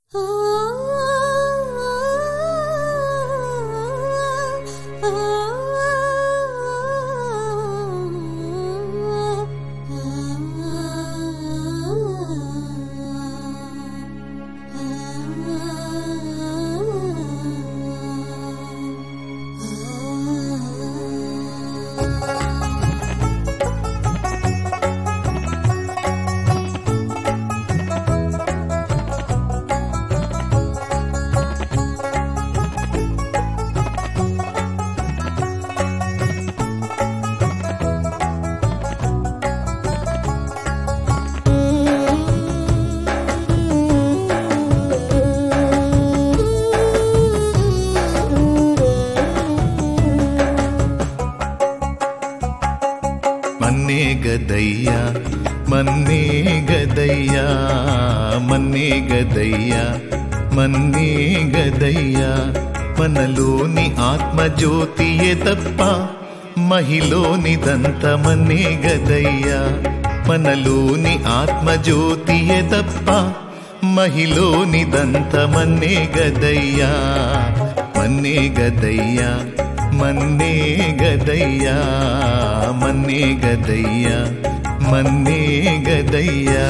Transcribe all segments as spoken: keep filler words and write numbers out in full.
మన్నే గదయ్యా మన్నే గదయ్యా మన్నే గదయ్యా మన్నే గదయ్యా మనలోని ఆత్మజ్యోతియే తప్ప మహిలోనిదంత మన్నే గదయ్యా మనలోని ఆత్మజ్యోతియే తప్ప మహిలోనిదంత మన్నే గదయ్యా మన్నే గదయ్యా మన్నే గదయ్యా మన్నే గదయ్యా మన్నే గదయ్యా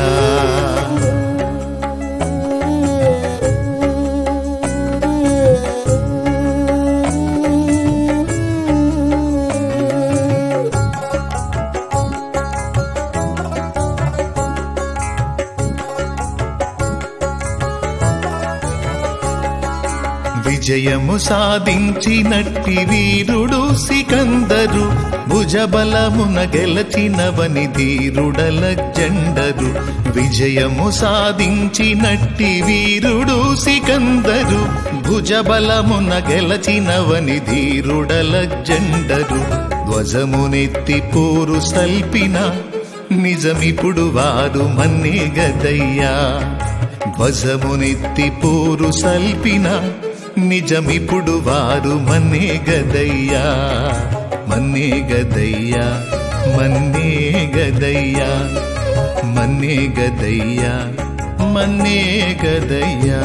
విజయము సాధించినట్టి వీరుడు సికందరు భుజబలమున గెలచినవని ధీరుడలెగ్జండరు విజయము సాధించినట్టి వీరుడు సికందరు భుజబలమున గెలచినవని ధీరుడలెగ్జండరు ధ్వజమునెత్తి పోరు సల్పిన నిజమిప్పుడు వారు మన్నే గదయ్యా ధ్వజమునెత్తి పోరు సల్పిన నిజమిప్పుడు వారు మన్నే గదయ్యా మన్నే గదయ్యా మన్నే గదయ్యా మన్నే గదయ్యా మన్నే గదయ్యా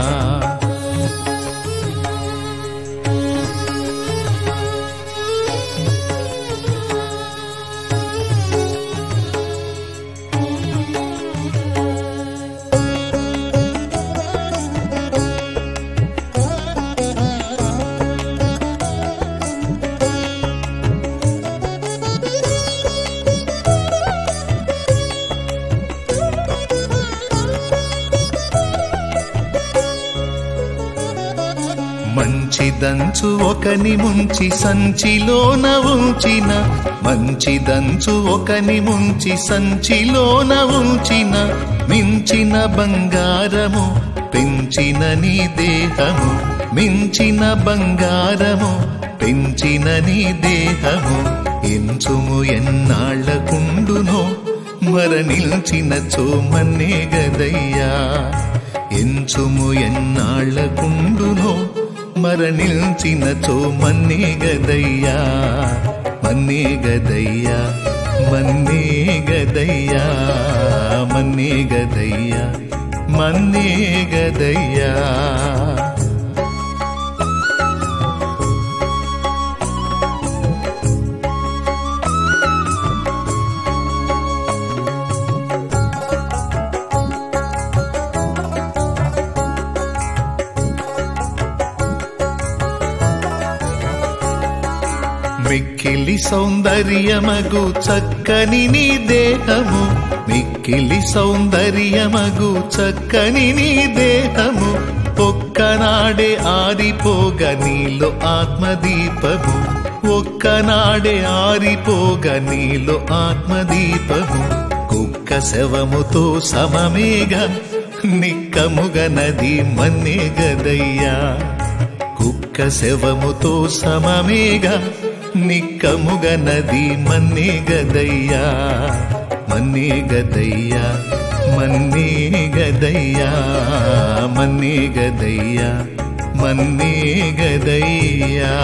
మంచిదంచు ఒకని ముంచి సంచిలోన ఉంచిన మంచిదంచు ఒకని ముంచి సంచిలోన ఉంచిన మించిన బంగారము పెంచిన నీ దేహము మించిన బంగారము పెంచిన నీ దేహము ఎంచుము ఎన్నాళ్లకుండునో మరణిల్చినచో మన్నే గదయ్యా ఎంచుము ఎన్నాళ్లకుండునో మరణిల్చినచో మన్నే గదయ్యా మన్నే గదయ్యా మన్నే గదయ్యా మన్నే గదయ్యా మన్నే గదయ్యా మిక్కిలి సౌందర్యమగు చక్కని నీ దేహము మిక్కిలి సౌందర్యమగు చక్కని నీ దేహము ఒక్కనాడే ఆరిపోగ నీలో ఆత్మదీపము ఒక్కనాడే ఆరిపోగ నీలో ఆత్మదీపము కుక్క శవముతో సమమేగా నిక్కముగ నది మన్నే గదయ్యా కుక్క శవముతో సమమేగా నిక్కముగ నది మన్నే గదయ్యా మన్నే గదయ్యా మన్నే గదయ్యా మన్నే గదయ్యా మన్నే గదయ్యా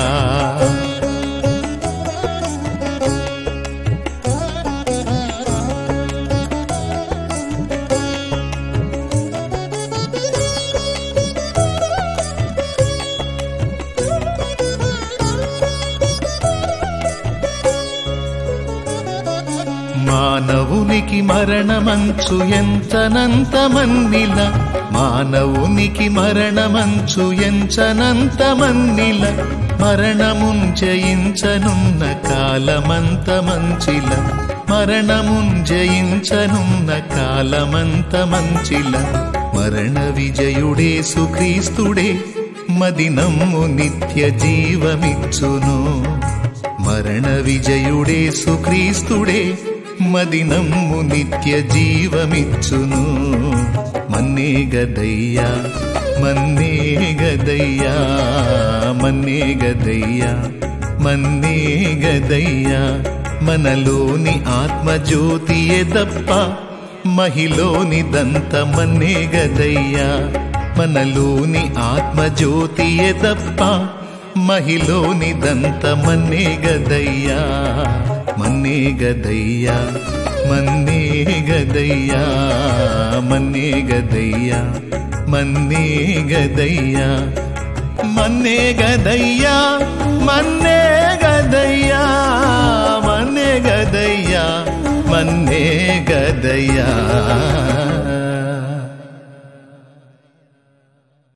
మానవునికి మరణమంచు ఎంచనంత మన్నిల మానవునికి మరణమంచు ఎంచనంత మన్నిల మరణమున్ జయించనున్న కాలమంత మంచిల మరణమున్ జయించనున్న కాలమంత మంచిల మరణ విజయుడే సుక్రీస్తుడే మదినమ్ము నిత్య జీవమిచ్చును మరణ విజయుడే సుక్రీస్తుడే మదినమ్ము నిత్య జీవమిచ్చును మన్నే గదయ్యా మన్నే గదయ్యా మన్నే గదయ్యా మన్నే గదయ్యా మనలోని ఆత్మజ్యోతియే దప్ప మహిలోని దంత మన్నే గదయ్యా మనలోని ఆత్మజ్యోతియే దప్ప మహిలోని దంత మన్నే గదయ్యా మన్నే గదయ్యా మన్నే గదయ్యా మన్నే గదయ్యా మన్నే గదయ్యా మన్నే గదయ్యా మన్నే గదయ్యా మన్నే గదయ్యా మన్నే గదయ్యా